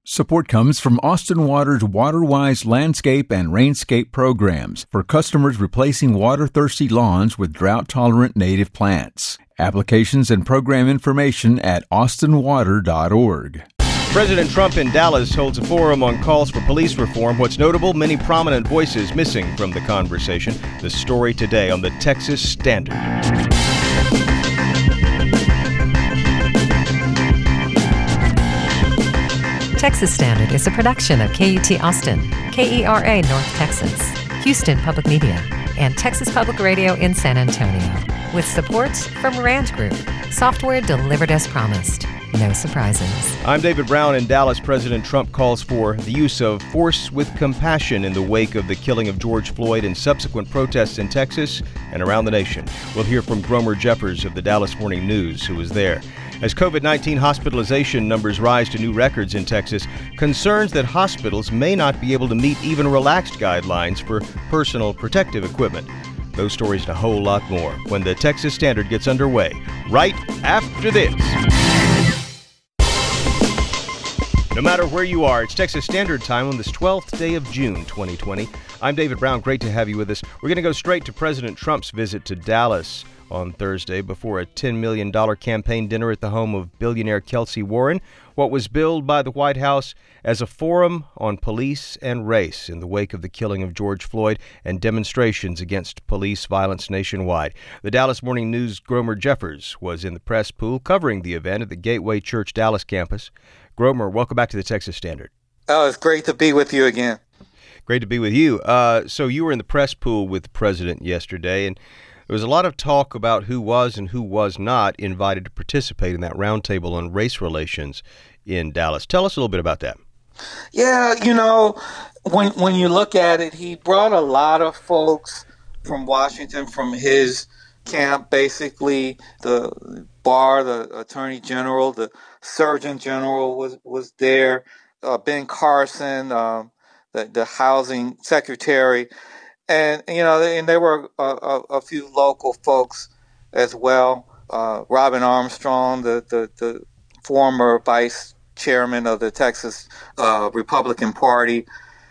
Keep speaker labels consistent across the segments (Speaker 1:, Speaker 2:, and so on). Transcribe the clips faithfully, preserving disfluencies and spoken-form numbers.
Speaker 1: Support comes from Austin Water's WaterWise landscape and rainscape programs for customers replacing water-thirsty lawns with drought-tolerant native plants. Applications and program information at austin water dot org.
Speaker 2: President Trump in Dallas holds a forum on calls for police reform. What's notable, many prominent voices missing from the conversation. The story today on the Texas Standard.
Speaker 3: Texas Standard is a production of K U T Austin, K E R A North Texas, Houston Public Media, and Texas Public Radio in San Antonio, with support from Rand Group, software delivered as promised. No surprises.
Speaker 2: I'm David Brown. In Dallas, President Trump calls for the use of force with compassion in the wake of the killing of George Floyd and subsequent protests in Texas and around the nation. We'll hear from Gromer Jeffers of the Dallas Morning News, who was there. As covid nineteen hospitalization numbers rise to new records in Texas, concerns that hospitals may not be able to meet even relaxed guidelines for personal protective equipment. Those stories and a whole lot more when the Texas Standard gets underway, right after this. No matter where you are, it's Texas Standard Time on this twelfth day of June, twenty twenty. I'm David Brown. Great to have you with us. We're going to go straight to President Trump's visit to Dallas on Thursday before a ten million dollars campaign dinner at the home of billionaire Kelsey Warren, what was billed by the White House as a forum on police and race in the wake of the killing of George Floyd and demonstrations against police violence nationwide. The Dallas Morning News' Gromer Jeffers was in the press pool covering the event at the Gateway Church Dallas campus. Gromer, welcome back to the Texas Standard.
Speaker 4: Oh, it's great to be with you again.
Speaker 2: Great to be with you. Uh, so you were in the press pool with the president yesterday, and there was a lot of talk about who was and who was not invited to participate in that roundtable on race relations in Dallas. Tell us a little bit about that.
Speaker 4: Yeah, you know, when when you look at it, he brought a lot of folks from Washington, from his camp, basically. The Barr, the Attorney General, the Surgeon General was, was there, uh, Ben Carson, um, the, the Housing Secretary. And, you know, and there were a, a, a few local folks as well. Uh, Robin Armstrong, the, the, the former vice chairman of the Texas uh, Republican Party.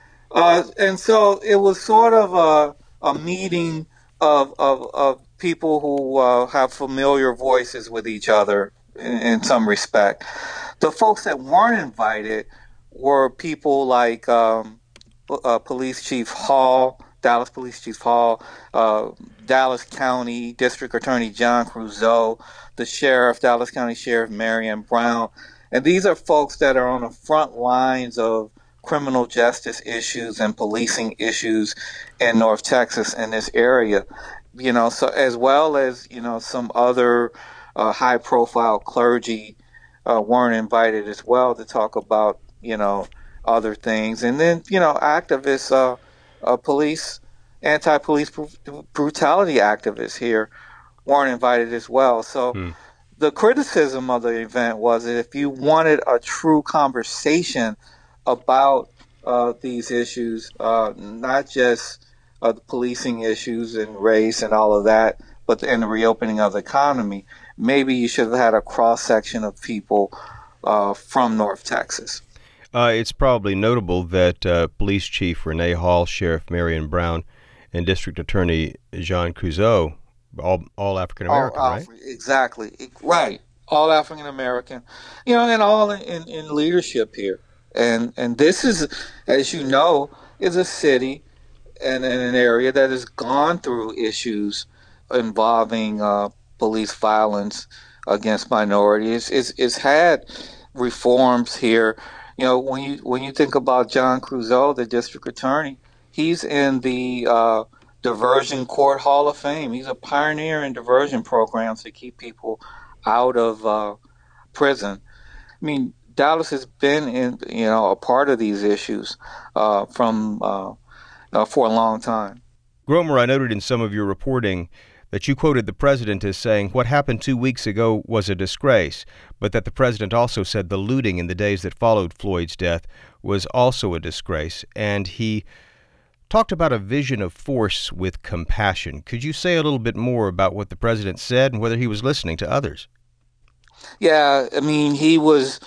Speaker 4: Uh, and so it was sort of a, a meeting of, of, of people who uh, have familiar voices with each other in, in some respect. The folks that weren't invited were people like um, uh, Police Chief Hall, Dallas Police Chief Hall, uh, Dallas County District Attorney John Creuzot, the Sheriff, Dallas County Sheriff Marion Brown. And these are folks that are on the front lines of criminal justice issues and policing issues in North Texas in this area. You know, so as well as, you know, some other uh, high profile clergy uh, weren't invited as well to talk about, you know, other things. And then, you know, activists, uh, Uh, police, anti-police br- brutality activists here weren't invited as well. So hmm. the criticism of the event was that if you wanted a true conversation about uh, these issues, uh, not just uh, the policing issues and race and all of that, but in the reopening of the economy, maybe you should have had a cross-section of people uh, from North Texas.
Speaker 2: Uh, it's probably notable that uh, Police Chief Renee Hall, Sheriff Marion Brown, and District Attorney John Creuzot, all all African American, right?
Speaker 4: Exactly, right. All African American, you know, and all in, in leadership here. And and this is, as you know, is a city and, and an area that has gone through issues involving uh, police violence against minorities. It's, it's had reforms here. You know, when you when you think about John Creuzot, the district attorney, he's in the uh, Diversion Court Hall of Fame. He's a pioneer in diversion programs to keep people out of uh, prison. I mean, Dallas has been in, you know, a part of these issues uh, from uh, uh, for a long time.
Speaker 2: Gromer, I noted in some of your reporting that you quoted the president as saying what happened two weeks ago was a disgrace, but that the president also said the looting in the days that followed Floyd's death was also a disgrace, and he talked about a vision of force with compassion. Could you say a little bit more about what the president said and whether he was listening to others?
Speaker 4: Yeah, I mean, he was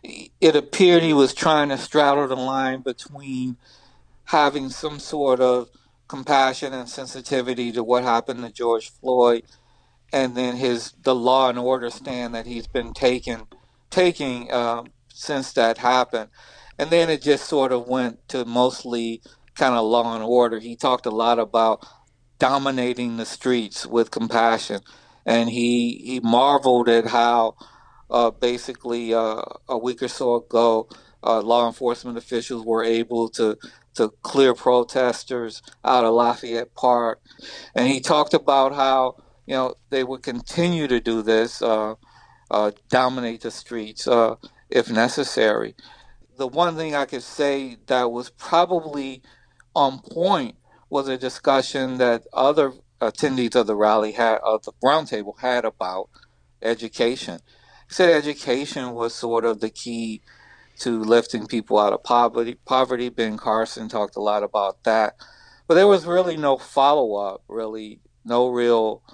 Speaker 4: it appeared he was trying to straddle the line between having some sort of compassion and sensitivity to what happened to George Floyd, and then his the law and order stand that he's been taking taking uh, since that happened. And then it just sort of went to mostly kind of law and order. He talked a lot about dominating the streets with compassion, and he he marveled at how uh, basically uh, a week or so ago, uh, law enforcement officials were able to to clear protesters out of Lafayette Park. And he talked about how, you know, they would continue to do this, uh, uh, dominate the streets uh, if necessary. The one thing I could say that was probably on point was a discussion that other attendees of the rally had, of the roundtable had about education. He said education was sort of the key to lifting people out of poverty. Poverty. Ben Carson talked a lot about that, but there was really no follow-up, really no real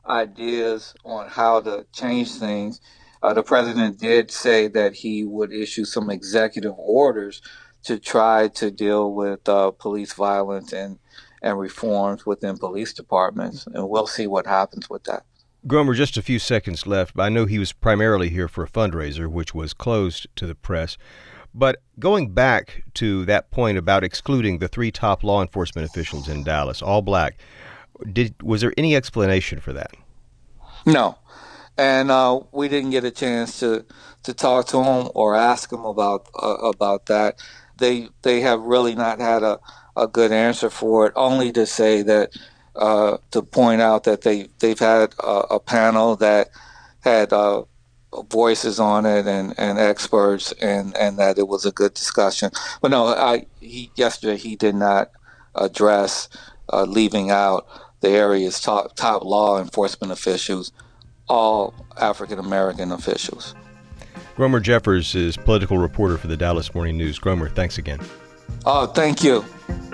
Speaker 4: ideas on how to change things. Uh, the president did say that he would issue some executive orders to try to deal with uh, police violence and, and reforms within police departments, and we'll see what happens with that.
Speaker 2: Gromer, just a few seconds left, but I know he was primarily here for a fundraiser, which was closed to the press. But going back to that point about excluding the three top law enforcement officials in Dallas, all black, did was there any explanation for that?
Speaker 4: No. And uh, we didn't get a chance to, to talk to him or ask him about uh, about that. They they have really not had a, a good answer for it, only to say that Uh, to point out that they, they've had a, a panel that had uh, voices on it and, and experts, and, and that it was a good discussion. But no, I, he, yesterday he did not address uh, leaving out the area's top, top law enforcement officials, all African-American officials.
Speaker 2: Gromer Jeffers is political reporter for the Dallas Morning News. Gromer, thanks again.
Speaker 4: Oh, thank you.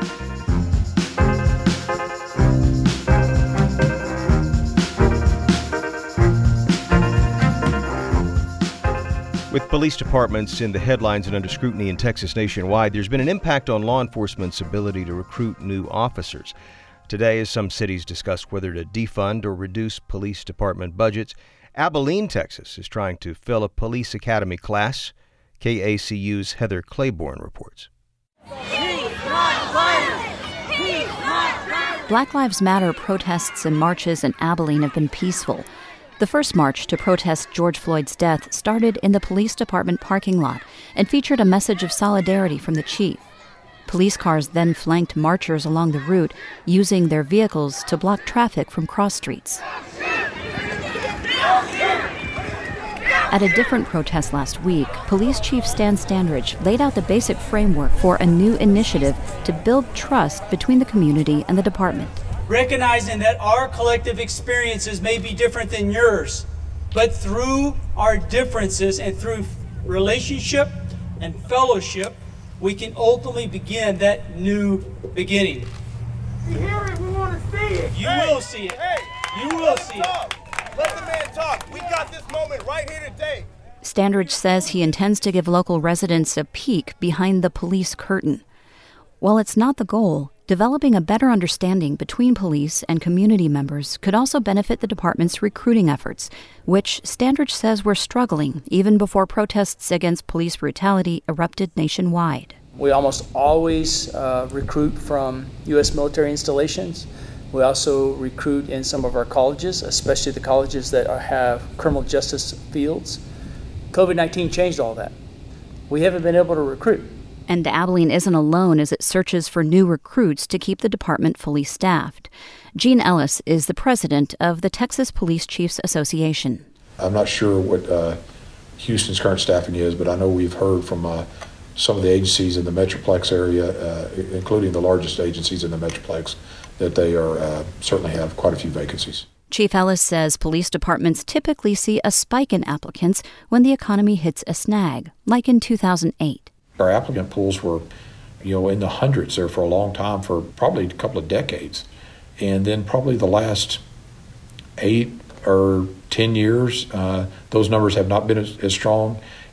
Speaker 2: With police departments in the headlines and under scrutiny in Texas nationwide, there's been an impact on law enforcement's ability to recruit new officers. Today, as some cities discuss whether to defund or reduce police department budgets, Abilene, Texas is trying to fill a police academy class. K A C U's Heather Claiborne reports.
Speaker 5: Black Lives Matter protests and marches in Abilene have been peaceful. The first march to protest George Floyd's death started in the police department parking lot and featured a message of solidarity from the chief. Police cars then flanked marchers along the route, using their vehicles to block traffic from cross streets. At a different protest last week, Police Chief Stan Standridge laid out the basic framework for a new initiative to build trust between the community and the department.
Speaker 6: Recognizing that our collective experiences may be different than yours, but through our differences and through relationship and fellowship, we can ultimately begin that new beginning.
Speaker 7: We hear it, we want to see it.
Speaker 6: You
Speaker 7: hey,
Speaker 6: will see it.
Speaker 7: Hey,
Speaker 6: you will see
Speaker 7: talk.
Speaker 6: it.
Speaker 7: Let the man talk. We got this moment right here today.
Speaker 5: Standridge says he intends to give local residents a peek behind the police curtain. While it's not the goal, developing a better understanding between police and community members could also benefit the department's recruiting efforts, which Standridge says were struggling even before protests against police brutality erupted nationwide.
Speaker 6: We almost always uh, recruit from U S military installations. We also recruit in some of our colleges, especially the colleges that are, have criminal justice fields. covid nineteen changed all that. We haven't been able to recruit.
Speaker 5: And Abilene isn't alone as it searches for new recruits to keep the department fully staffed. Gene Ellis is the president of the Texas Police Chiefs Association.
Speaker 8: I'm not sure what uh, Houston's current staffing is, but I know we've heard from uh, some of the agencies in the Metroplex area, uh, including the largest agencies in the Metroplex, that they are uh, certainly have quite a few vacancies.
Speaker 5: Chief Ellis says police departments typically see a spike in applicants when the economy hits a snag, like in two thousand eight.
Speaker 8: Our applicant pools were, you know, in the hundreds there for a long time, for probably a couple of decades. And then probably the last eight or ten years, uh, those numbers have not been as, as strong.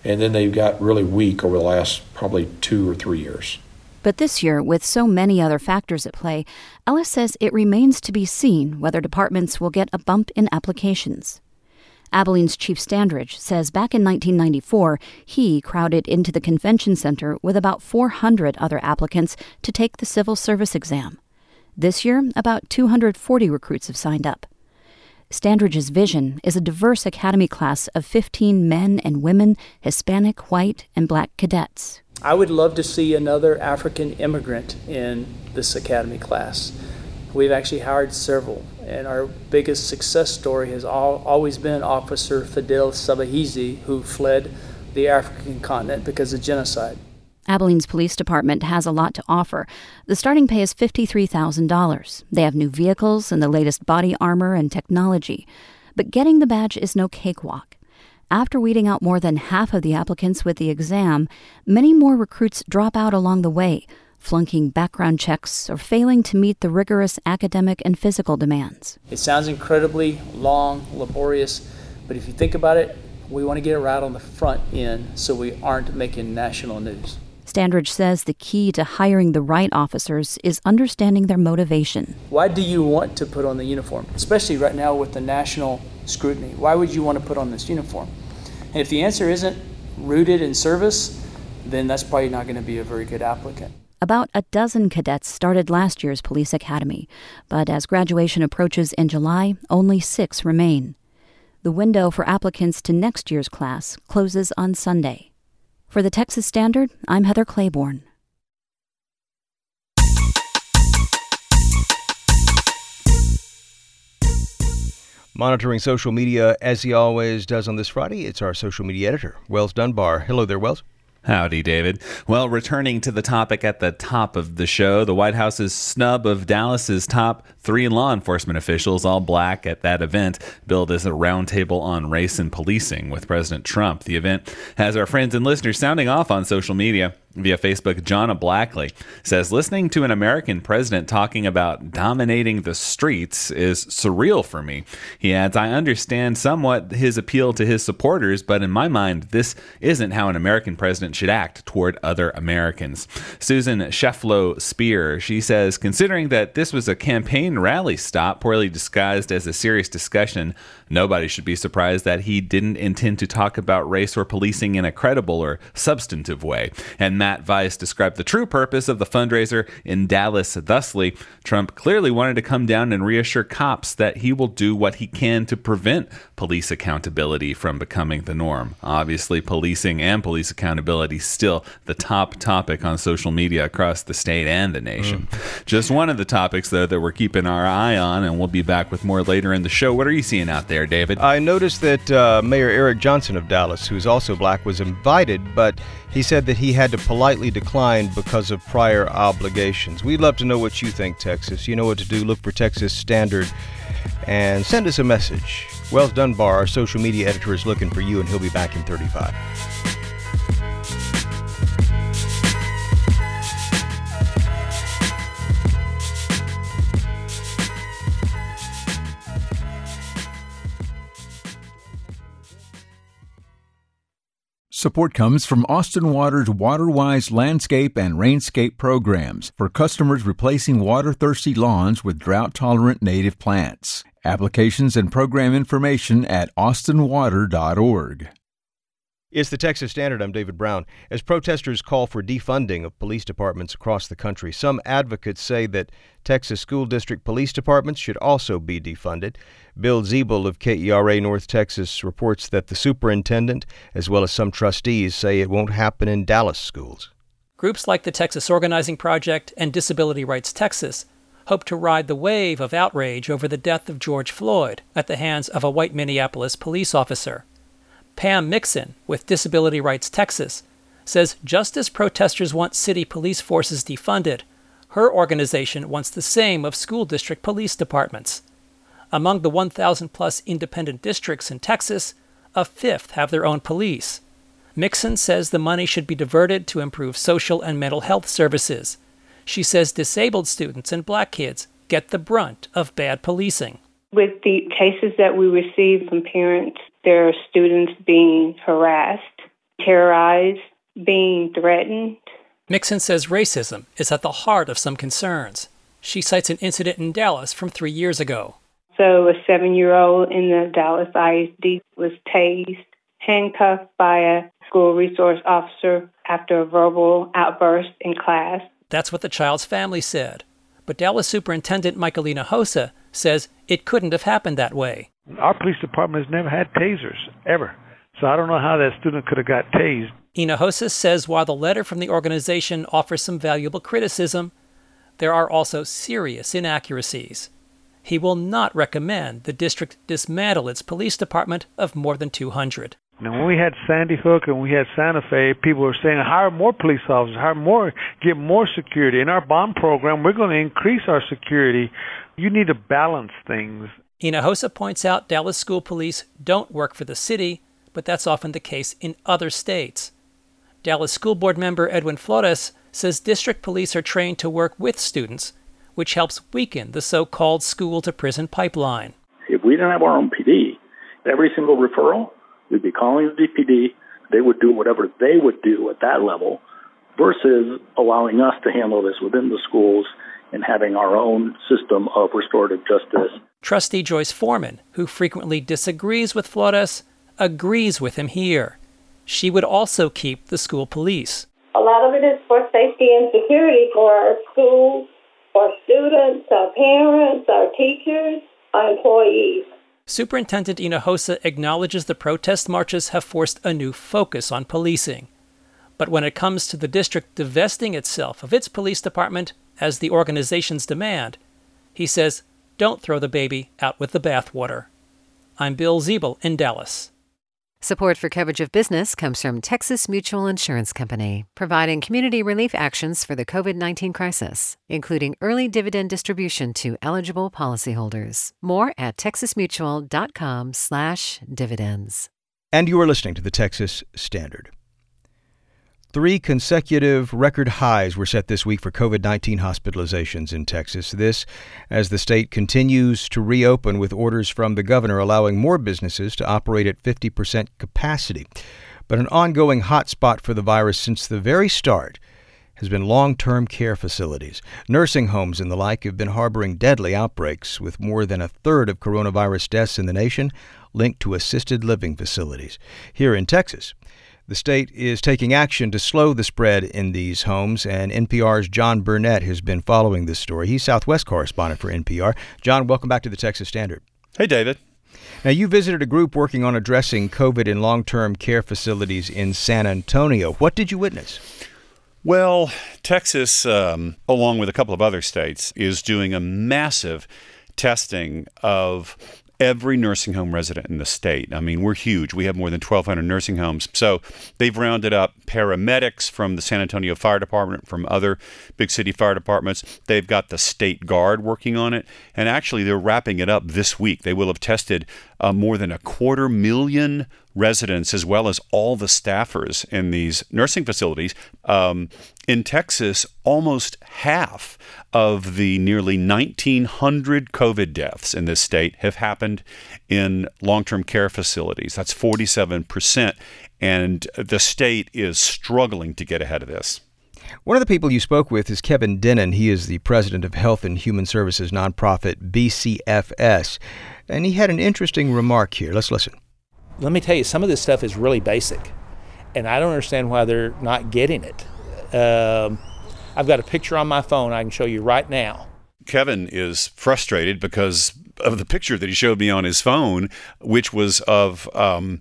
Speaker 8: and then they've got really weak over the last probably two or three years.
Speaker 5: But this year, with so many other factors at play, Ellis says it remains to be seen whether departments will get a bump in applications. Abilene's Chief Standridge says back in nineteen ninety-four, he crowded into the convention center with about four hundred other applicants to take the civil service exam. This year, about two hundred forty recruits have signed up. Standridge's vision is a diverse academy class of fifteen men and women, Hispanic, white, and black cadets.
Speaker 6: I would love to see another African immigrant in this academy class. We've actually hired several, and our biggest success story has all, always been Officer Fidel Sabahizi, who fled the African continent because of genocide.
Speaker 5: Abilene's police department has a lot to offer. The starting pay is fifty-three thousand dollars. They have new vehicles and the latest body armor and technology. But getting the badge is no cakewalk. After weeding out more than half of the applicants with the exam, many more recruits drop out along the way, flunking background checks or failing to meet the rigorous academic and physical demands.
Speaker 6: It sounds incredibly long, laborious, but if you think about it, we want to get it right on the front end so we aren't making national news.
Speaker 5: Standridge says the key to hiring the right officers is understanding their motivation.
Speaker 6: Why do you want to put on the uniform, especially right now with the national scrutiny? Why would you want to put on this uniform? And if the answer isn't rooted in service, then that's probably not going to be a very good applicant.
Speaker 5: About a dozen cadets started last year's police academy, but as graduation approaches in July, only six remain. The window for applicants to next year's class closes on Sunday. For the Texas Standard, I'm Heather Claiborne.
Speaker 2: Monitoring social media, as he always does on this Friday, it's our social media editor, Wells Dunbar. Hello there, Wells.
Speaker 9: Howdy, David. Well, returning to the topic at the top of the show, the White House's snub of Dallas's top three law enforcement officials, all black, at that event billed as a roundtable on race and policing with President Trump. The event has our friends and listeners sounding off on social media. Via Facebook, Jonna Blackley says, listening to an American president talking about dominating the streets is surreal for me. He adds, I understand somewhat his appeal to his supporters, but in my mind, this isn't how an American president should act toward other Americans. Susan Shefflow Spear, she says, considering that this was a campaign rally stop poorly disguised as a serious discussion, nobody should be surprised that he didn't intend to talk about race or policing in a credible or substantive way. And Matt Weiss described the true purpose of the fundraiser in Dallas thusly. Trump clearly wanted to come down and reassure cops that he will do what he can to prevent police accountability from becoming the norm. Obviously, policing and police accountability still the top topic on social media across the state and the nation. Mm. Just one of the topics, though, that we're keeping our eye on, and we'll be back with more later in the show. What are you seeing out there, David?
Speaker 2: I noticed that uh, Mayor Eric Johnson of Dallas, who's also black, was invited, but he said that he had to politely decline because of prior obligations. We'd love to know what you think, Texas. You know what to do. Look for Texas Standard and send us a message. Wells Dunbar, our social media editor, is looking for you, and he'll be back in thirty-five.
Speaker 1: Support comes from Austin Water's WaterWise landscape and rainscape programs for customers replacing water-thirsty lawns with drought-tolerant native plants. Applications and program information at austin water dot org.
Speaker 2: It's the Texas Standard. I'm David Brown. As protesters call for defunding of police departments across the country, some advocates say that Texas school district police departments should also be defunded. Bill Ziebel of K E R A North Texas reports that the superintendent, as well as some trustees, say it won't happen in Dallas schools.
Speaker 10: Groups like the Texas Organizing Project and Disability Rights Texas hope to ride the wave of outrage over the death of George Floyd at the hands of a white Minneapolis police officer. Pam Mixon with Disability Rights Texas says just as protesters want city police forces defunded, her organization wants the same of school district police departments. Among the one thousand plus independent districts in Texas, a fifth have their own police. Mixon says the money should be diverted to improve social and mental health services. She says disabled students and black kids get the brunt of bad policing.
Speaker 11: With the cases that we receive from parents, there are students being harassed terrorized, being threatened.
Speaker 10: Mixon says racism is at the heart of some concerns. She cites an incident in Dallas from three years ago.
Speaker 11: So a seven-year-old in the Dallas I S D was tased, handcuffed by a school resource officer after a verbal outburst in class.
Speaker 10: That's what the child's family said. But Dallas Superintendent Michael Hinojosa says it couldn't have happened that way.
Speaker 12: Our police department has never had tasers, ever. So I don't know how that student could have got tased.
Speaker 10: Hinojosa says while the letter from the organization offers some valuable criticism, there are also serious inaccuracies. He will not recommend the district dismantle its police department of more than two hundred.
Speaker 12: Now, when we had Sandy Hook and we had Santa Fe, people were saying, hire more police officers, hire more, get more security. In our bond program, we're going to increase our security. You need to balance things.
Speaker 10: Hinojosa points out Dallas school police don't work for the city, but that's often the case in other states. Dallas School Board member Edwin Flores says district police are trained to work with students, which helps weaken the so-called school-to-prison pipeline.
Speaker 13: If we didn't have our own P D, every single referral, we'd be calling the D P D. They would do whatever they would do at that level versus allowing us to handle this within the schools and having our own system of restorative justice.
Speaker 10: Trustee Joyce Foreman, who frequently disagrees with Flores, agrees with him here. She would also keep the school police.
Speaker 14: A lot of it is for safety and security for our schools, our students, our parents, our teachers, our employees.
Speaker 10: Superintendent Hinojosa acknowledges the protest marches have forced a new focus on policing. But when it comes to the district divesting itself of its police department, as the organizations demand, he says, don't throw the baby out with the bathwater. I'm Bill Ziebel in Dallas.
Speaker 3: Support for Coverage of Business comes from Texas Mutual Insurance Company, providing community relief actions for the covid nineteen crisis, including early dividend distribution to eligible policyholders. More at texasmutual.com slash dividends.
Speaker 2: And you are listening to the Texas Standard. Three consecutive record highs were set this week for covid nineteen hospitalizations in Texas. This as the state continues to reopen with orders from the governor allowing more businesses to operate at fifty percent capacity. But an ongoing hotspot for the virus since the very start has been long-term care facilities. Nursing homes and the like have been harboring deadly outbreaks, with more than a third of coronavirus deaths in the nation linked to assisted living facilities. Here in Texas, the state is taking action to slow the spread in these homes, and N P R's John Burnett has been following this story. He's Southwest correspondent for N P R. John, welcome back to the Texas Standard.
Speaker 15: Hey, David.
Speaker 2: Now, you visited a group working on addressing COVID in long-term care facilities in San Antonio. What did you witness?
Speaker 15: Well, Texas, um, along with a couple of other states, is doing a massive testing of every nursing home resident in the state. I mean, we're huge. We have more than twelve hundred nursing homes. So they've rounded up paramedics from the San Antonio Fire Department, from other big city fire departments. They've got the State Guard working on it. And actually, they're wrapping it up this week. They will have tested uh, more than a quarter million residents, as well as all the staffers in these nursing facilities. Um, in Texas, almost half of the nearly nineteen hundred COVID deaths in this state have happened in long-term care facilities. That's forty-seven percent, and the state is struggling to get ahead of this.
Speaker 2: One of the people you spoke with is Kevin Dennen. He is the president of Health and Human Services nonprofit B C F S, and he had an interesting remark here. Let's listen.
Speaker 16: Let me tell you, some of this stuff is really basic, and I don't understand why they're not getting it. Um, I've got a picture on my phone I can show you right now.
Speaker 15: Kevin is frustrated because of the picture that he showed me on his phone, which was of um,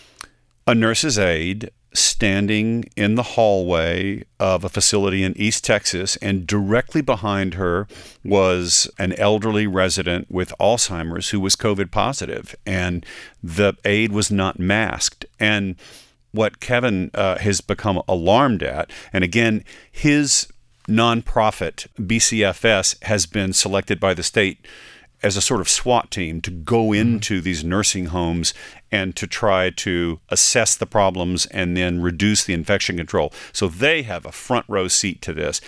Speaker 15: a nurse's aide standing in the hallway of a facility in East Texas, and directly behind her was an elderly resident with Alzheimer's who was COVID positive, and the aide was not masked. And what Kevin uh, has become alarmed at, and again, his nonprofit, B C F S, has been selected by the state as a sort of SWAT team to go into these nursing homes and to try to assess the problems and then reduce the infection control. So they have a front row seat to this.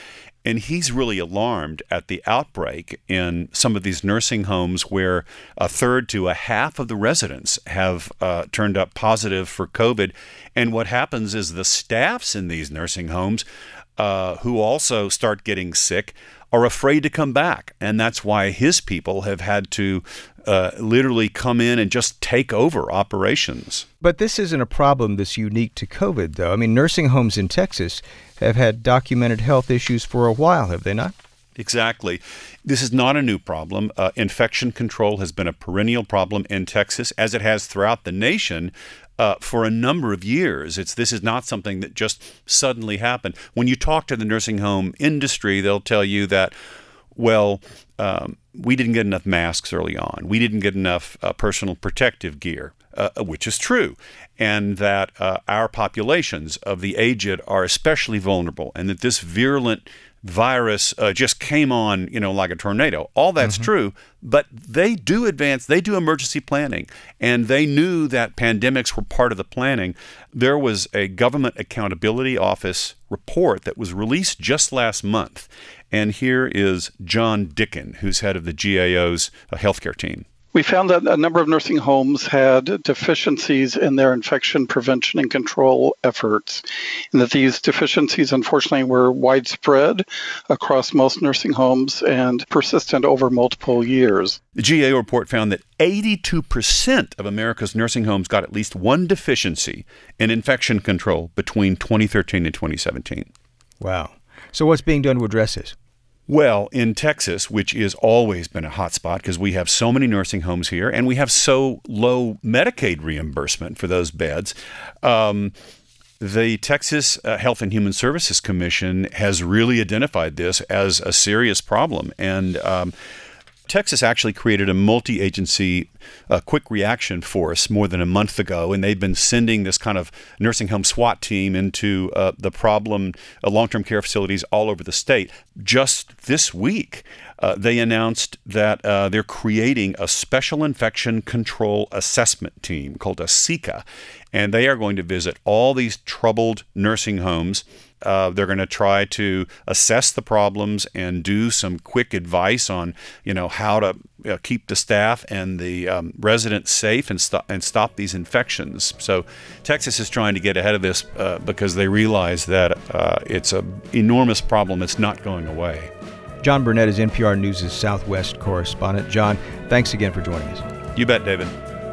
Speaker 15: And he's really alarmed at the outbreak in some of these nursing homes where a third to a half of the residents have uh, turned up positive for COVID. And what happens is the staffs in these nursing homes uh, who also start getting sick are afraid to come back. And that's why his people have had to uh, literally come in and just take over operations.
Speaker 2: But this isn't a problem that's unique to COVID, though. I mean, nursing homes in Texas have had documented health issues for a while, have they not?
Speaker 15: Exactly. This is not a new problem. Uh, infection control has been a perennial problem in Texas, as it has throughout the nation uh, for a number of years. It's this is not something that just suddenly happened. When you talk to the nursing home industry, they'll tell you that, well, um, we didn't get enough masks early on. We didn't get enough uh, personal protective gear, uh, which is true, and that uh, our populations of the aged are especially vulnerable, and that this virulent virus uh, just came on, you know, like a tornado. All that's mm-hmm. true, but they do advance, they do emergency planning, and they knew that pandemics were part of the planning. There was a Government Accountability Office report that was released just last month, and here is John Dicken, who's head of the G A O's uh, healthcare team.
Speaker 17: We found that a number of nursing homes had deficiencies in their infection prevention and control efforts, and that these deficiencies, unfortunately, were widespread across most nursing homes and persistent over multiple years.
Speaker 15: The G A O report found that eighty-two percent of America's nursing homes got at least one deficiency in infection control between twenty thirteen and twenty seventeen.
Speaker 2: Wow. So what's being done to address this?
Speaker 15: Well, in Texas, which has always been a hot spot because we have so many nursing homes here and we have so low Medicaid reimbursement for those beds, um, the Texas uh, Health and Human Services Commission has really identified this as a serious problem. And um, Texas actually created a multi-agency uh, quick reaction force more than a month ago, and they've been sending this kind of nursing home SWAT team into uh, the problem uh, long-term care facilities all over the state. Just this week, uh, they announced that uh, they're creating a special infection control assessment team called a S I C A, and they are going to visit all these troubled nursing homes. Uh, they're going to try to assess the problems and do some quick advice on, you know, how to uh, keep the staff and the um, residents safe and stop and stop these infections. So Texas is trying to get ahead of this uh, because they realize that uh, it's an enormous problem. It's not going away.
Speaker 2: John Burnett is N P R News' Southwest correspondent. John, thanks again for joining us.
Speaker 15: You bet, David.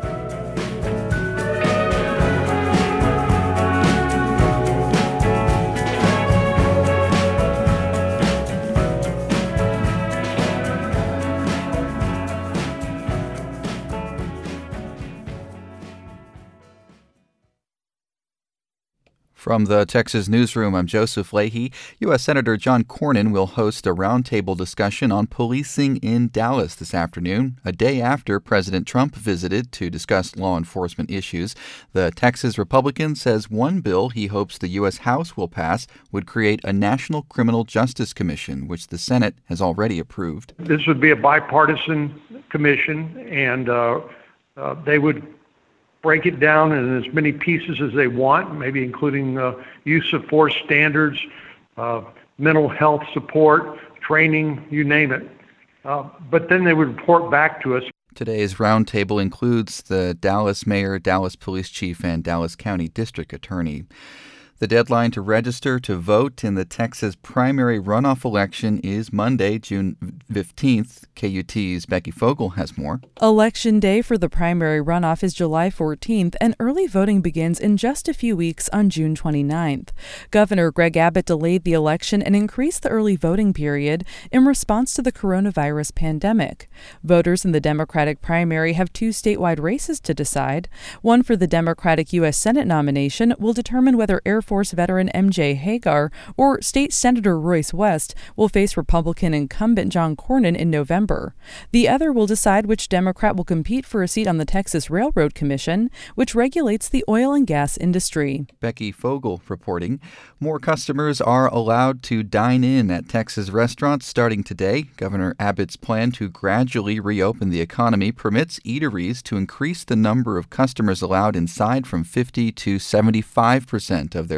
Speaker 18: From the Texas Newsroom, I'm Joseph Leahy. U S. Senator John Cornyn will host a roundtable discussion on policing in Dallas this afternoon, a day after President Trump visited to discuss law enforcement issues. The Texas Republican says one bill he hopes the U S. House will pass would create a National Criminal Justice Commission, which the Senate has already approved.
Speaker 12: This would be a bipartisan commission, and uh, uh, they would break it down in as many pieces as they want, maybe including uh, use of force standards, uh, mental health support, training, you name it. Uh, but then they would report back to us.
Speaker 18: Today's roundtable includes the Dallas mayor, Dallas police chief, and Dallas County district attorney. The deadline to register to vote in the Texas primary runoff election is Monday, June fifteenth. K U T's Becky Fogel has more.
Speaker 19: Election day for the primary runoff is July fourteenth, and early voting begins in just a few weeks on June twenty-ninth. Governor Greg Abbott delayed the election and increased the early voting period in response to the coronavirus pandemic. Voters in the Democratic primary have two statewide races to decide. One for the Democratic U S. Senate nomination will determine whether Air Force Force veteran M J Hagar or State Senator Royce West will face Republican incumbent John Cornyn in November. The other will decide which Democrat will compete for a seat on the Texas Railroad Commission, which regulates the oil and gas industry.
Speaker 18: Becky Fogel reporting. More customers are allowed to dine in at Texas restaurants starting today. Governor Abbott's plan to gradually reopen the economy permits eateries to increase the number of customers allowed inside from fifty to seventy-five percent of their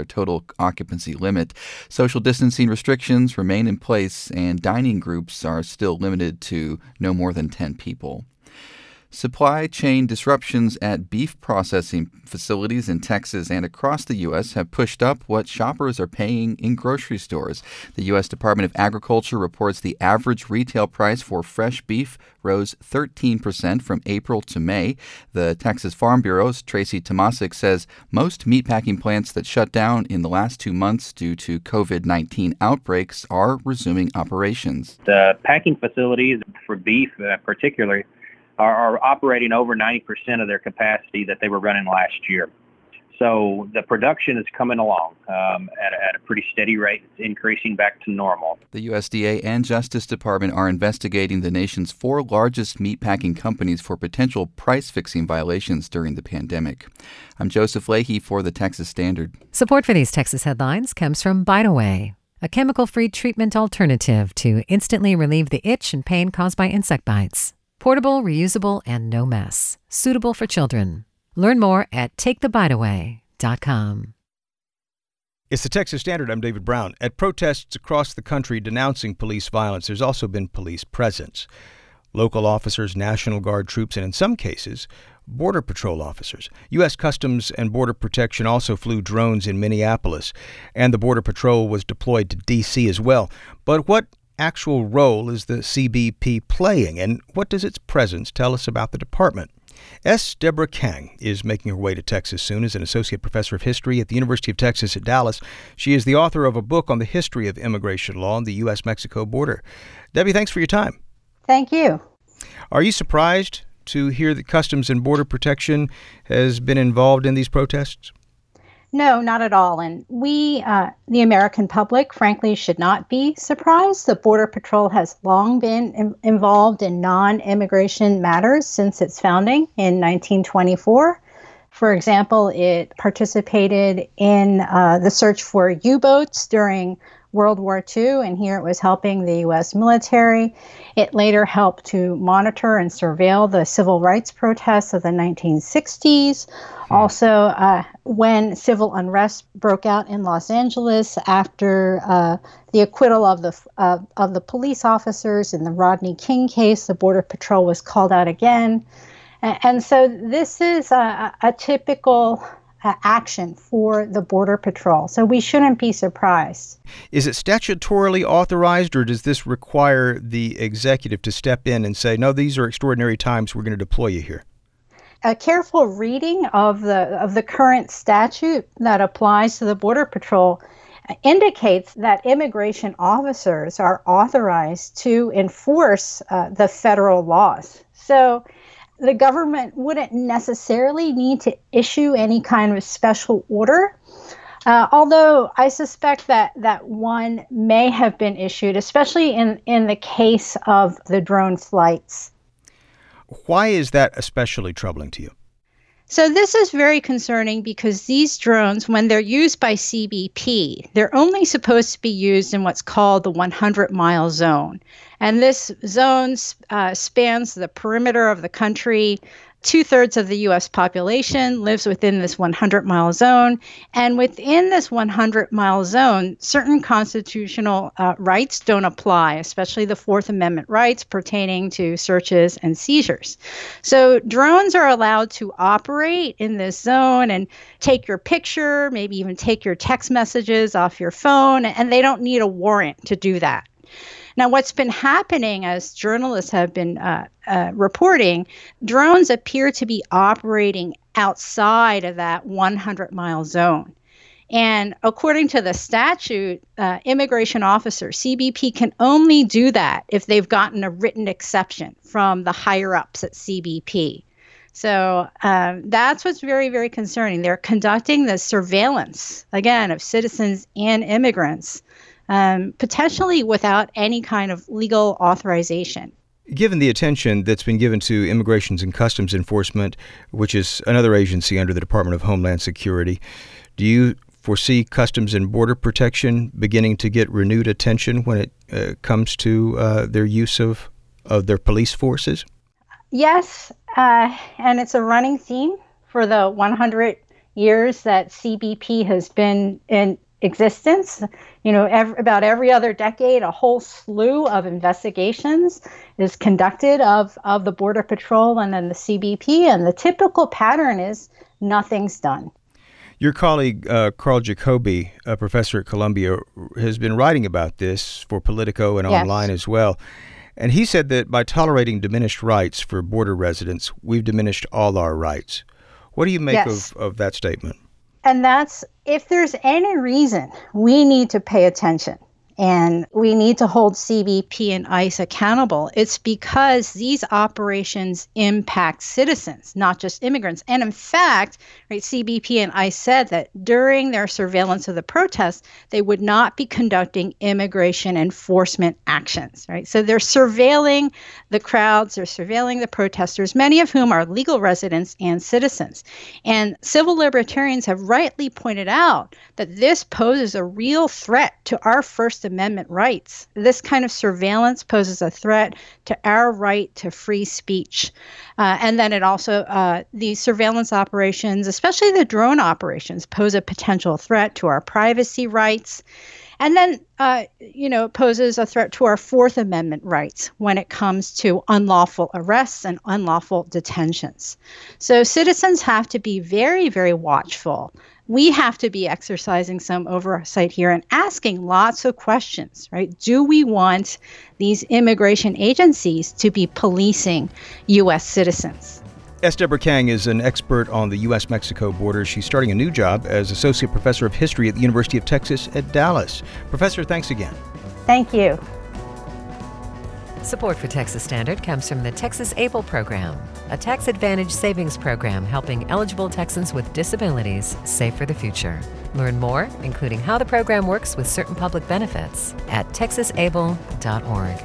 Speaker 18: their total occupancy limit. Social distancing restrictions remain in place, and dining groups are still limited to no more than ten people. Supply chain disruptions at beef processing facilities in Texas and across the U S have pushed up what shoppers are paying in grocery stores. The U S Department of Agriculture reports the average retail price for fresh beef rose thirteen percent from April to May. The Texas Farm Bureau's Tracy Tomasic says most meatpacking plants that shut down in the last two months due to covid nineteen outbreaks are resuming operations.
Speaker 20: The packing facilities for beef uh, particularly Are, are operating over ninety percent of their capacity that they were running last year. So the production is coming along um, at, a, at a pretty steady rate. It's increasing back to normal.
Speaker 18: The U S D A and Justice Department are investigating the nation's four largest meatpacking companies for potential price-fixing violations during the pandemic. I'm Joseph Leahy for the Texas Standard.
Speaker 3: Support for these Texas headlines comes from BiteAway, a chemical-free treatment alternative to instantly relieve the itch and pain caused by insect bites. Portable, reusable, and no mess. Suitable for children. Learn more at take the bite away dot com.
Speaker 2: It's the Texas Standard. I'm David Brown. At protests across the country denouncing police violence, there's also been police presence. Local officers, National Guard troops, and in some cases, Border Patrol officers. U S Customs and Border Protection also flew drones in Minneapolis, and the Border Patrol was deployed to D C as well. But what actual role is the C B P playing, and what does its presence tell us about the department? S. Deborah Kang is making her way to Texas soon as an associate professor of history at the University of Texas at Dallas. She is the author of a book on the history of immigration law on the U S Mexico border. Debbie, thanks for your time.
Speaker 21: Thank you.
Speaker 2: Are you surprised to hear that Customs and Border Protection has been involved in these protests?
Speaker 21: No, not at all. And we, uh, the American public, frankly, should not be surprised. The Border Patrol has long been in- involved in non-immigration matters since its founding in nineteen twenty-four. For example, it participated in uh, the search for U-boats during World War Two, and here it was helping the U S military. It later helped to monitor and surveil the civil rights protests of the nineteen sixties. Also, uh, when civil unrest broke out in Los Angeles after uh, the acquittal of the uh, of the police officers in the Rodney King case, the Border Patrol was called out again. And, and so this is a, a typical Uh, action for the Border Patrol. So we shouldn't be surprised.
Speaker 2: Is it statutorily authorized, or does this require the executive to step in and say, no, these are extraordinary times, we're going to deploy you here?
Speaker 21: A careful reading of the of the current statute that applies to the Border Patrol indicates that immigration officers are authorized to enforce uh, the federal laws. So the government wouldn't necessarily need to issue any kind of special order, uh, although I suspect that, that one may have been issued, especially in, in the case of the drone flights.
Speaker 2: Why is that especially troubling to you?
Speaker 21: So this is very concerning because these drones, when they're used by C B P, they're only supposed to be used in what's called the hundred mile zone. And this zone uh, spans the perimeter of the country. Two-thirds of the U S population lives within this hundred mile zone. And within this hundred mile zone, certain constitutional uh, rights don't apply, especially the Fourth Amendment rights pertaining to searches and seizures. So drones are allowed to operate in this zone and take your picture, maybe even take your text messages off your phone, and they don't need a warrant to do that. Now, what's been happening, as journalists have been uh, uh, reporting, drones appear to be operating outside of that hundred mile zone. And according to the statute, uh, immigration officers, C B P, can only do that if they've gotten a written exception from the higher-ups at C B P. So um, that's what's very, very concerning. They're conducting the surveillance, again, of citizens and immigrants, Um, potentially without any kind of legal authorization.
Speaker 2: Given the attention that's been given to Immigration and Customs Enforcement, which is another agency under the Department of Homeland Security, do you foresee Customs and Border Protection beginning to get renewed attention when it uh, comes to uh, their use of, of their police forces?
Speaker 21: Yes, uh, and it's a running theme for the hundred years that C B P has been in existence, you know, ev- about every other decade, a whole slew of investigations is conducted of, of the Border Patrol and then the C B P, and the typical pattern is nothing's done.
Speaker 2: Your colleague, uh, Carl Jacoby, a professor at Columbia, has been writing about this for Politico and
Speaker 21: Yes.
Speaker 2: online as well. And he said that by tolerating diminished rights for border residents, we've diminished all our rights. What do you make
Speaker 21: Yes.
Speaker 2: of, of that statement?
Speaker 21: And that's, if there's any reason we need to pay attention and we need to hold C B P and ICE accountable, it's because these operations impact citizens, not just immigrants. And in fact, right, C B P and ICE said that during their surveillance of the protests, they would not be conducting immigration enforcement actions, right? So they're surveilling the crowds, they're surveilling the protesters, many of whom are legal residents and citizens. And civil libertarians have rightly pointed out that this poses a real threat to our First Amendment rights. This kind of surveillance poses a threat to our right to free speech. Uh, and then it also, uh, these surveillance operations, especially the drone operations, pose a potential threat to our privacy rights. And then, uh, you know, it poses a threat to our Fourth Amendment rights when it comes to unlawful arrests and unlawful detentions. So citizens have to be very, very watchful. We have to be exercising some oversight here and asking lots of questions, right? Do we want these immigration agencies to be policing U S citizens?
Speaker 2: S. Deborah Kang is an expert on the U S Mexico border. She's starting a new job as Associate Professor of History at the University of Texas at Dallas. Professor, thanks again.
Speaker 21: Thank you.
Speaker 3: Support for Texas Standard comes from the Texas ABLE program, a tax advantage savings program helping eligible Texans with disabilities save for the future. Learn more, including how the program works with certain public benefits, at texas able dot org.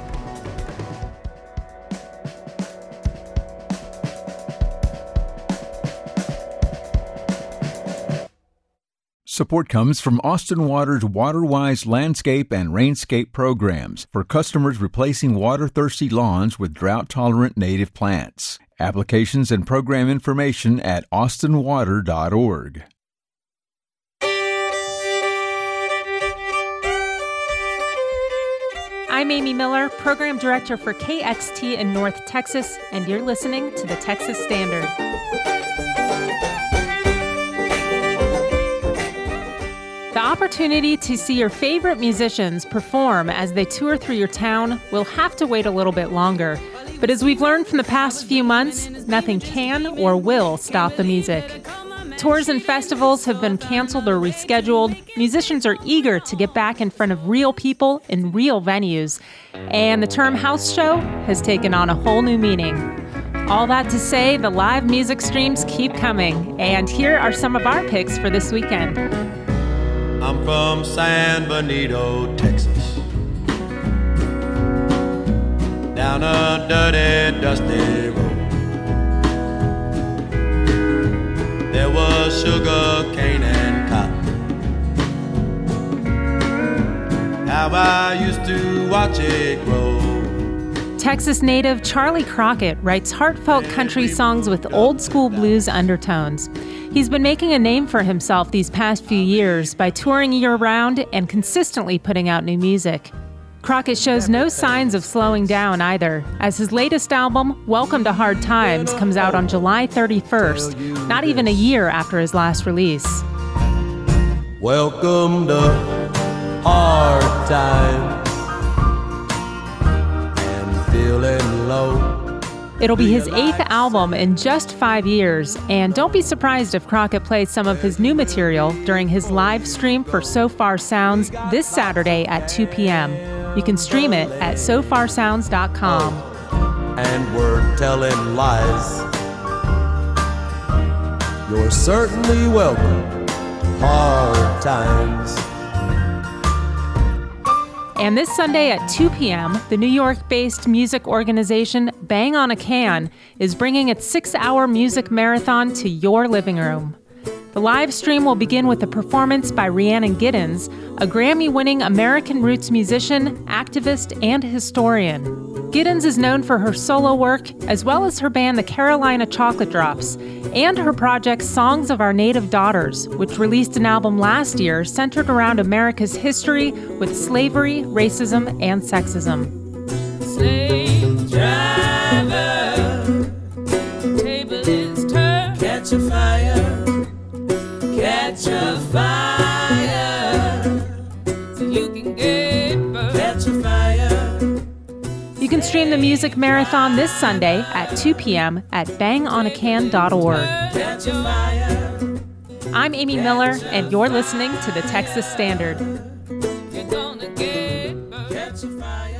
Speaker 1: Support comes from Austin Water's WaterWise landscape and rainscape programs for customers replacing water-thirsty lawns with drought-tolerant native plants. Applications and program information at austin water dot org.
Speaker 4: I'm Amy Miller, Program Director for K X T in North Texas, and you're listening to the Texas Standard. The opportunity to see your favorite musicians perform as they tour through your town will have to wait a little bit longer. But as we've learned from the past few months, nothing can or will stop the music. Tours and festivals have been canceled or rescheduled. Musicians are eager to get back in front of real people in real venues. And the term house show has taken on a whole new meaning. All that to say, the live music streams keep coming. And here are some of our picks for this weekend.
Speaker 22: I'm from San Benito, Texas. Down a dirty, dusty road. There was sugar cane and cotton. How I used to watch it grow.
Speaker 4: Texas native Charlie Crockett writes heartfelt country songs with old school blues undertones. He's been making a name for himself these past few years by touring year-round and consistently putting out new music. Crockett shows no signs of slowing down either, as his latest album, Welcome to Hard Times, comes out on July thirty-first, not even a year after his last release.
Speaker 22: Welcome to hard times and feeling low.
Speaker 4: It'll be his eighth album in just five years, and don't be surprised if Crockett plays some of his new material during his live stream for So Far Sounds this Saturday at two p.m. You can stream it at so far sounds dot com.
Speaker 22: And we're telling lies. You're certainly welcome to hard times.
Speaker 4: And this Sunday at two p.m., the New York-based music organization Bang on a Can is bringing its six-hour music marathon to your living room. The live stream will begin with a performance by Rhiannon Giddens, a Grammy-winning American roots musician, activist, and historian. Giddens is known for her solo work, as well as her band The Carolina Chocolate Drops, and her project Songs of Our Native Daughters, which released an album last year centered around America's history with slavery, racism, and sexism.
Speaker 7: Slave driver, table is turned, catch a fire. Catch a fire, so you can get burned. Catch a fire.
Speaker 4: You can stream the music marathon this Sunday at two p.m. at bang on a can dot org.
Speaker 7: Catch a fire.
Speaker 4: I'm Amy Miller, and you're listening to the Texas Standard.
Speaker 7: You're gonna get burned. Catch a fire.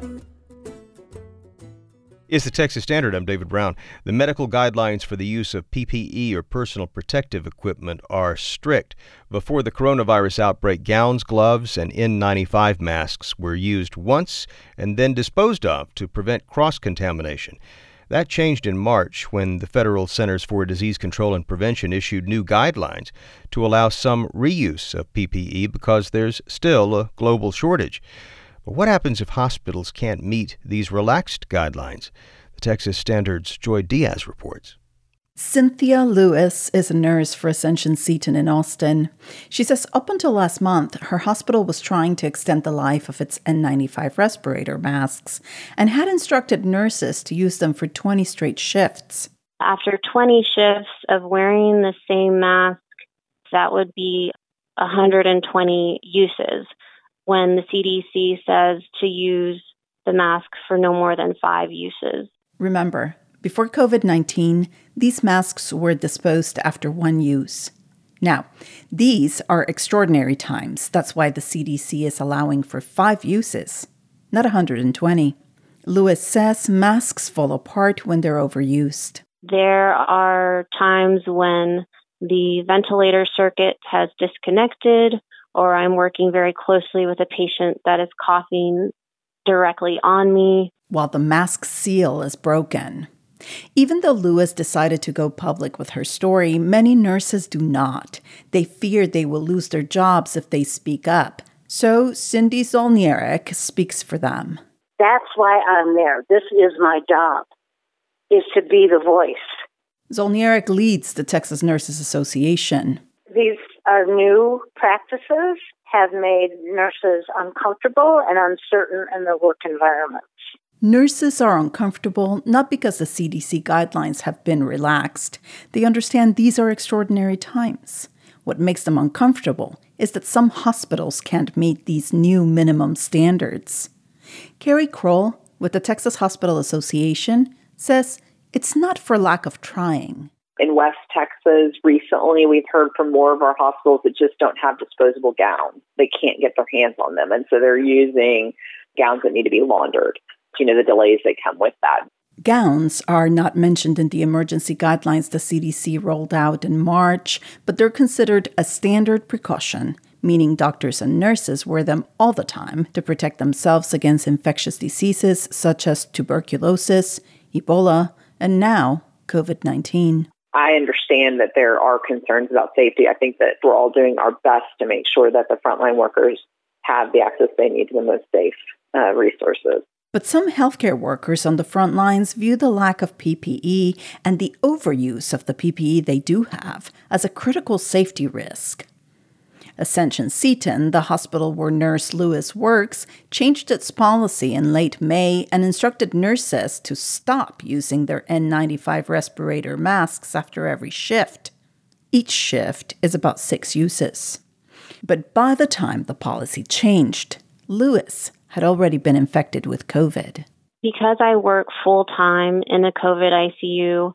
Speaker 2: It's the Texas Standard. I'm David Brown. The medical guidelines for the use of P P E or personal protective equipment are strict. Before the coronavirus outbreak, gowns, gloves, and N ninety-five masks were used once and then disposed of to prevent cross-contamination. That changed in March when the Federal Centers for Disease Control and Prevention issued new guidelines to allow some reuse of P P E because there's still a global shortage. But what happens if hospitals can't meet these relaxed guidelines? The Texas Standard's Joy Diaz reports.
Speaker 8: Cynthia Lewis is a nurse for Ascension Seton in Austin. She says up until last month, her hospital was trying to extend the life of its N ninety-five respirator masks and had instructed nurses to use them for twenty straight shifts.
Speaker 23: After twenty shifts of wearing the same mask, that would be one hundred twenty uses, when the C D C says to use the mask for no more than five uses.
Speaker 8: Remember, before covid nineteen, these masks were disposed after one use. Now, these are extraordinary times. That's why the C D C is allowing for five uses, not one hundred twenty. Lewis says masks fall apart when they're overused.
Speaker 23: There are times when the ventilator circuit has disconnected, or I'm working very closely with a patient that is coughing directly on me,
Speaker 8: while the mask seal is broken. Even though Lewis decided to go public with her story, many nurses do not. They fear they will lose their jobs if they speak up. So Cindy Zolnierek speaks for them.
Speaker 24: That's why I'm there. This is my job, is to be the voice.
Speaker 8: Zolnierek leads the Texas Nurses Association.
Speaker 24: These are new practices, have made nurses uncomfortable and uncertain in their work environments.
Speaker 8: Nurses are uncomfortable not because the C D C guidelines have been relaxed. They understand these are extraordinary times. What makes them uncomfortable is that some hospitals can't meet these new minimum standards. Carrie Kroll, with the Texas Hospital Association, says it's not for lack of trying.
Speaker 25: In West Texas, recently, we've heard from more of our hospitals that just don't have disposable gowns. They can't get their hands on them, and so they're using gowns that need to be laundered. You know, the delays that come with that.
Speaker 8: Gowns are not mentioned in the emergency guidelines the C D C rolled out in March, but they're considered a standard precaution, meaning doctors and nurses wear them all the time to protect themselves against infectious diseases such as tuberculosis, Ebola, and now covid nineteen.
Speaker 25: I understand that there are concerns about safety. I think that we're all doing our best to make sure that the frontline workers have the access they need to the most safe uh, resources.
Speaker 8: But some healthcare workers on the front lines view the lack of P P E and the overuse of the P P E they do have as a critical safety risk. Ascension Seton, the hospital where Nurse Lewis works, changed its policy in late May and instructed nurses to stop using their N ninety-five respirator masks after every shift. Each shift is about six uses. But by the time the policy changed, Lewis had already been infected with COVID.
Speaker 23: Because I work full-time in a COVID I C U,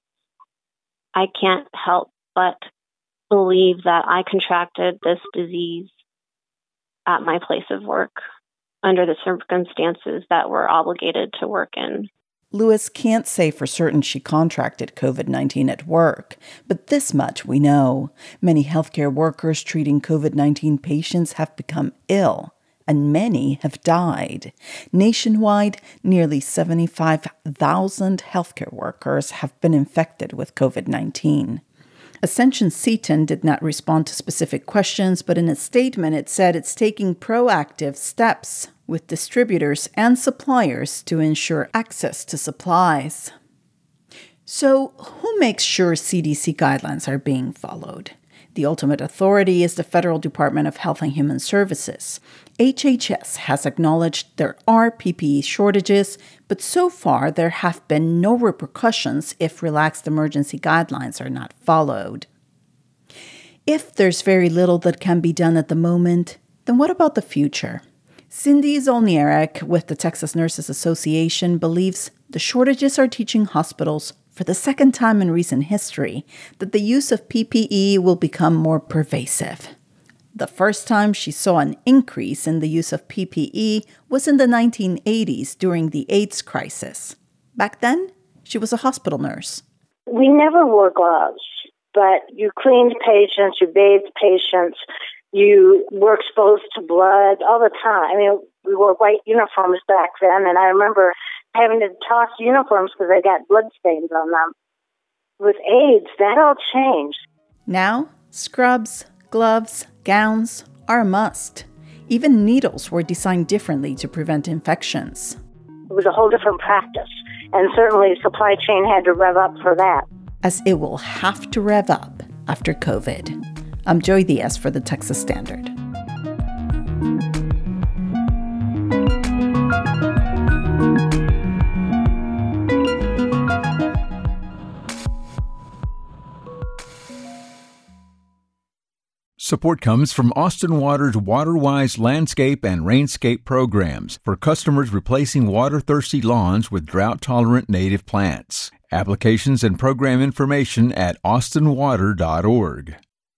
Speaker 23: I can't help but believe that I contracted this disease at my place of work under the circumstances that we're obligated to work in.
Speaker 8: Lewis can't say for certain she contracted covid nineteen at work, but this much we know. Many healthcare workers treating covid nineteen patients have become ill, and many have died. Nationwide, nearly seventy-five thousand healthcare workers have been infected with covid nineteen. Ascension Seton did not respond to specific questions, but in a statement it said it's taking proactive steps with distributors and suppliers to ensure access to supplies. So, who makes sure C D C guidelines are being followed? The ultimate authority is the Federal Department of Health and Human Services. H H S has acknowledged there are P P E shortages, but so far there have been no repercussions if relaxed emergency guidelines are not followed. If there's very little that can be done at the moment, then what about the future? Cindy Zolnierek with the Texas Nurses Association believes the shortages are teaching hospitals, for the second time in recent history, that the use of P P E will become more pervasive. The first time she saw an increase in the use of P P E was in the nineteen eighties during the AIDS crisis. Back then, she was a hospital nurse.
Speaker 24: We never wore gloves, but you cleaned patients, you bathed patients, you were exposed to blood all the time. I mean, we wore white uniforms back then, and I remember having to toss uniforms because I got blood stains on them. With AIDS, that all changed.
Speaker 8: Now, scrubs, gloves, gowns are a must. Even needles were designed differently to prevent infections.
Speaker 24: It was a whole different practice, and certainly supply chain had to rev up for that.
Speaker 8: As it will have to rev up after COVID. I'm Joy Diaz for the Texas Standard.
Speaker 1: Support comes from Austin Water's WaterWise landscape and rainscape programs for customers replacing water-thirsty lawns with drought-tolerant native plants. Applications and program information at austin water dot org.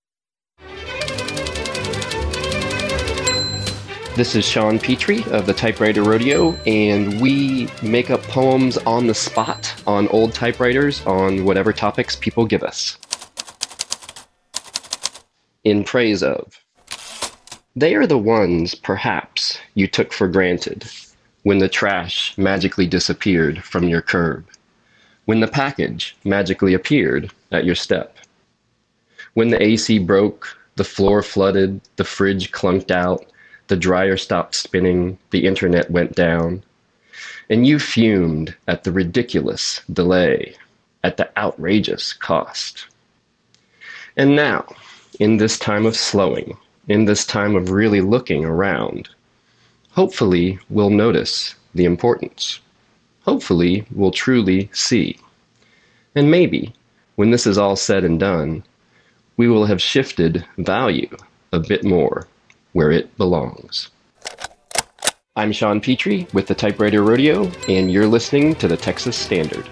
Speaker 5: This is Sean Petrie of the Typewriter Rodeo, and we make up poems on the spot on old typewriters on whatever topics people give us. In praise of. They are the ones, perhaps, you took for granted when the trash magically disappeared from your curb, when the package magically appeared at your step, when the A C broke, the floor flooded, the fridge clunked out, the dryer stopped spinning, the internet went down, and you fumed at the ridiculous delay, at the outrageous cost. And now, in this time of slowing, in this time of really looking around, hopefully we'll notice the importance. Hopefully we'll truly see. And maybe, when this is all said and done, we will have shifted value a bit more where it belongs. I'm Sean Petrie with the Typewriter Rodeo, and you're listening to the Texas Standard.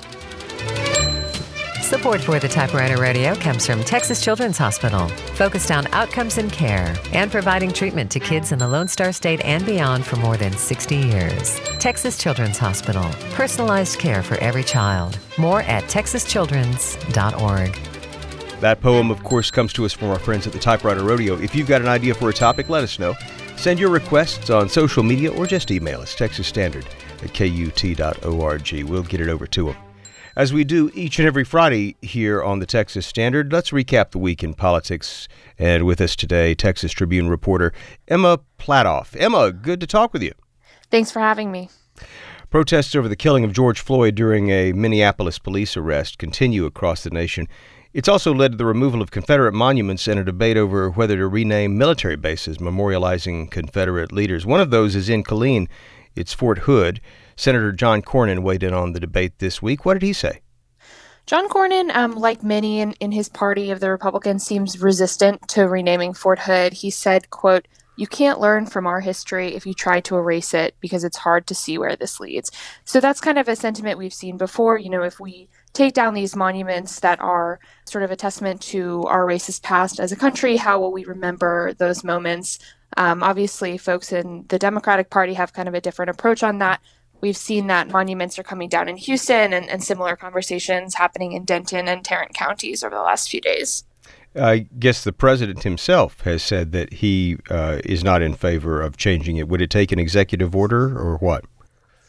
Speaker 3: Support for the Typewriter Rodeo comes from Texas Children's Hospital, focused on outcomes and care, and providing treatment to kids in the Lone Star State and beyond for more than sixty years. Texas Children's Hospital, personalized care for every child. More at texas children's dot org.
Speaker 2: That poem, of course, comes to us from our friends at the Typewriter Rodeo. If you've got an idea for a topic, let us know. Send your requests on social media or just email us, texas standard at k u t dot org. We'll get it over to them. As we do each and every Friday here on the Texas Standard, let's recap the week in politics. And with us today, Texas Tribune reporter Emma Platoff. Emma, good to talk with you.
Speaker 6: Thanks for having me.
Speaker 2: Protests over the killing of George Floyd during a Minneapolis police arrest continue across the nation. It's also led to the removal of Confederate monuments and a debate over whether to rename military bases memorializing Confederate leaders. One of those is in Killeen. It's Fort Hood. Senator John Cornyn weighed in on the debate this week. What did he say?
Speaker 6: John Cornyn, um, like many in, in his party of the Republicans, seems resistant to renaming Fort Hood. He said, quote, "You can't learn from our history if you try to erase it because it's hard to see where this leads." So that's kind of a sentiment we've seen before. You know, if we take down these monuments that are sort of a testament to our racist past as a country, how will we remember those moments? Um, obviously, folks in the Democratic Party have kind of a different approach on that. We've seen that monuments are coming down in Houston and, and similar conversations happening in Denton and Tarrant counties over the last few days.
Speaker 2: I guess the president himself has said that he uh, is not in favor of changing it. Would it take an executive order or what?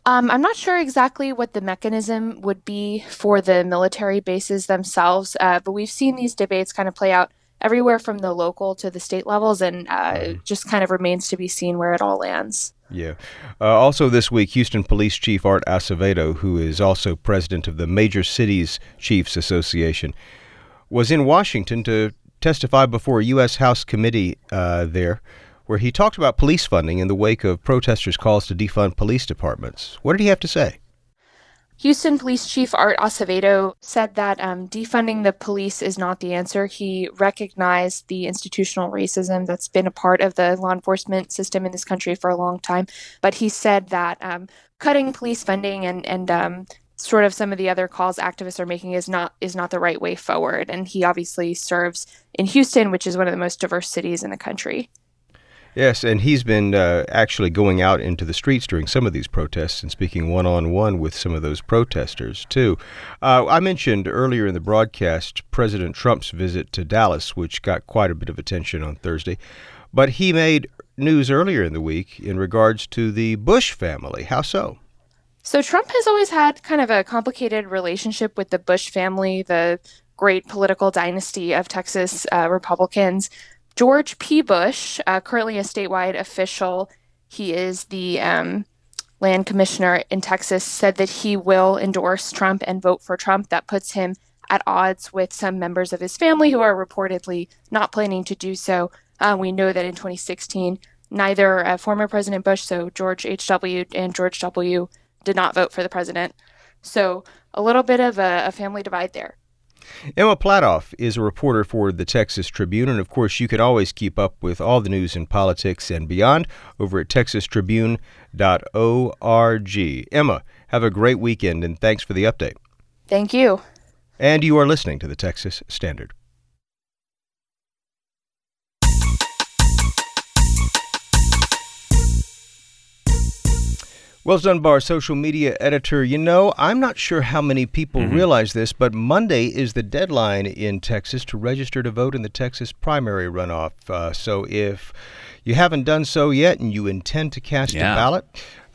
Speaker 6: Um, I'm not sure exactly what the mechanism would be for the military bases themselves, uh, but we've seen these debates kind of play out everywhere from the local to the state levels, and uh, it just kind of remains to be seen where it all lands.
Speaker 2: Yeah. Uh, also this week, Houston Police Chief Art Acevedo, who is also president of the Major Cities Chiefs Association, was in Washington to testify before a U S House committee uh, there, where he talked about police funding in the wake of protesters' calls to defund police departments. What did he have to say?
Speaker 6: Houston Police Chief Art Acevedo said that um, defunding the police is not the answer. He recognized the institutional racism that's been a part of the law enforcement system in this country for a long time, but he said that um, cutting police funding and, and um, sort of some of the other calls activists are making is not is not the right way forward. And he obviously serves in Houston, which is one of the most diverse cities in the country.
Speaker 2: Yes, and he's been uh, actually going out into the streets during some of these protests and speaking one-on-one with some of those protesters, too. Uh, I mentioned earlier in the broadcast President Trump's visit to Dallas, which got quite a bit of attention on Thursday. But he made news earlier in the week in regards to the Bush family. How so?
Speaker 6: So Trump has always had kind of a complicated relationship with the Bush family, the great political dynasty of Texas uh, Republicans. George P. Bush, uh, currently a statewide official, he is the um, land commissioner in Texas, said that he will endorse Trump and vote for Trump. That puts him at odds with some members of his family who are reportedly not planning to do so. Uh, we know that in twenty sixteen, neither uh, former President Bush, so George H W and George W., did not vote for the president. So a little bit of a, a family divide there.
Speaker 2: Emma Platoff is a reporter for the Texas Tribune, and of course you can always keep up with all the news in politics and beyond over at texas tribune dot org. Emma, have a great weekend, and thanks for the update.
Speaker 6: Thank you.
Speaker 2: And you are listening to the Texas Standard. Wells Dunbar, social media editor. You know, I'm not sure how many people mm-hmm. realize this, but Monday is the deadline in Texas to register to vote in the Texas primary runoff. Uh, so if you haven't done so yet and you intend to cast yeah. a ballot,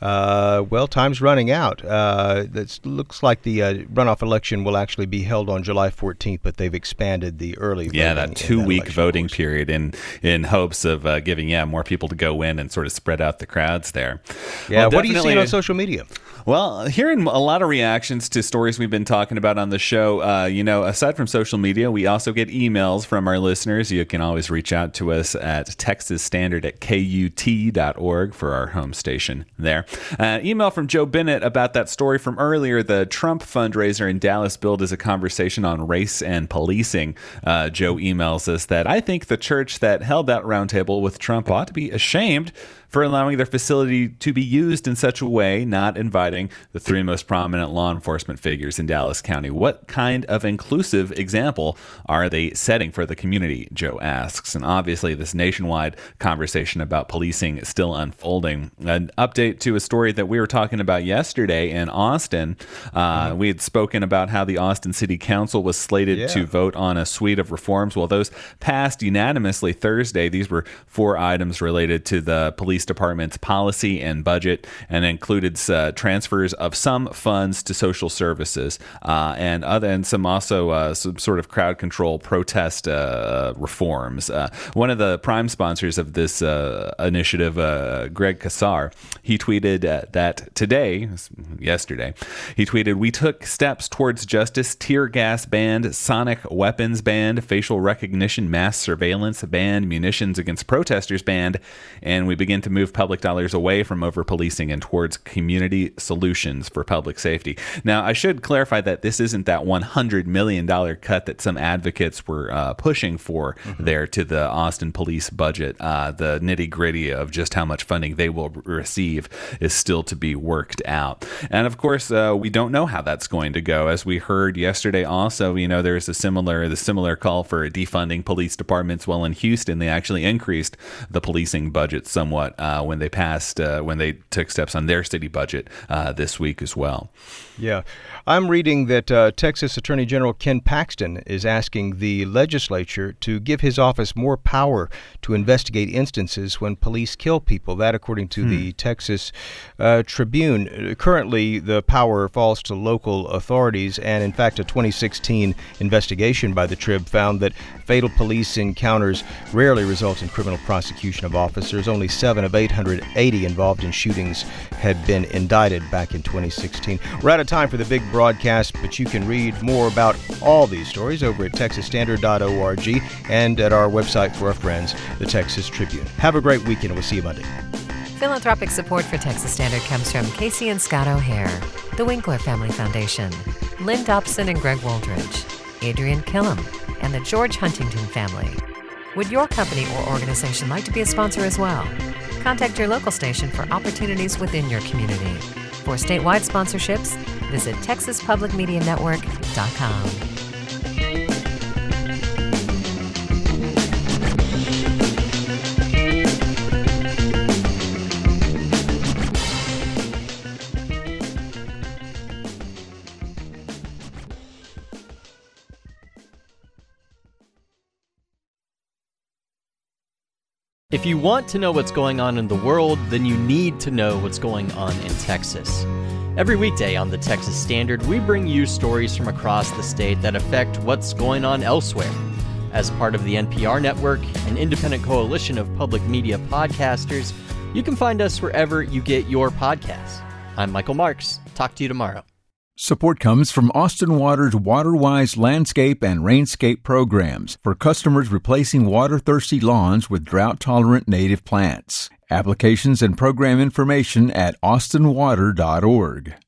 Speaker 2: uh, well, time's running out. Uh, it looks like the uh, runoff election will actually be held on July fourteenth, but they've expanded the early voting.
Speaker 9: Yeah, that two-week
Speaker 2: that
Speaker 9: voting course. period in in hopes of uh, giving, yeah, more people to go in and sort of spread out the crowds there.
Speaker 2: Yeah, well, what are you seeing on social media?
Speaker 9: Well, hearing a lot of reactions to stories we've been talking about on the show. Uh, you know, aside from social media, we also get emails from our listeners. You can always reach out to us at Texas Standard at K U T dot org for our home station there. Uh, email from Joe Bennett about that story from earlier. The Trump fundraiser in Dallas billed as a conversation on race and policing. Uh, Joe emails us that I think the church that held that roundtable with Trump ought to be ashamed for allowing their facility to be used in such a way, not inviting the three most prominent law enforcement figures in Dallas County. What kind of inclusive example are they setting for the community, Joe asks. And obviously, this nationwide conversation about policing is still unfolding. An update to a story that we were talking about yesterday in Austin. Uh, mm-hmm. We had spoken about how the Austin City Council was slated yeah. to vote on a suite of reforms. Well, those passed unanimously Thursday. These were four items related to the police department's policy and budget, and included uh, transfers of some funds to social services uh, and other and some also uh, some sort of crowd control protest uh, reforms. Uh, one of the prime sponsors of this uh, initiative, uh, Greg Kassar, he tweeted uh, that today, yesterday, he tweeted, "We took steps towards justice: tear gas banned, sonic weapons banned, facial recognition, mass surveillance banned, munitions against protesters banned, and we begin to move public dollars away from over-policing and towards community solutions for public safety." Now, I should clarify that this isn't that one hundred million dollars cut that some advocates were uh, pushing for mm-hmm. there to the Austin police budget. Uh, the nitty-gritty of just how much funding they will receive is still to be worked out. And of course, uh, we don't know how that's going to go. As we heard yesterday also, you know, there's a similar, the similar call for defunding police departments. Well, in Houston, they actually increased the policing budget somewhat uh, when they passed, uh, when they took steps on their city budget uh, this week as well.
Speaker 2: Yeah. I'm reading that uh, Texas Attorney General Ken Paxton is asking the legislature to give his office more power to investigate instances when police kill people. That, according to hmm. the Texas uh, Tribune. Currently, the power falls to local authorities, and in fact, a twenty sixteen investigation by the Trib found that fatal police encounters rarely result in criminal prosecution of officers. Only seven of eight hundred eighty involved in shootings had been indicted back in twenty sixteen. We're out of time for the big broadcast, but you can read more about all these stories over at texas standard dot org and at our website for our friends, the Texas Tribune. Have a great weekend. We'll see you Monday.
Speaker 3: Philanthropic support for Texas Standard comes from Casey and Scott O'Hare, the Winkler Family Foundation, Lynn Dobson and Greg Waldridge, Adrian Killam, and the George Huntington family. Would your company or organization like to be a sponsor as well? Contact your local station for opportunities within your community. For statewide sponsorships, visit texas public media network dot com.
Speaker 10: If you want to know what's going on in the world, then you need to know what's going on in Texas. Every weekday on the Texas Standard, we bring you stories from across the state that affect what's going on elsewhere. As part of the N P R network, an independent coalition of public media podcasters, you can find us wherever you get your podcasts. I'm Michael Marks. Talk to you tomorrow.
Speaker 1: Support comes from Austin Water's WaterWise landscape and rainscape programs for customers replacing water-thirsty lawns with drought-tolerant native plants. Applications and program information at austin water dot org.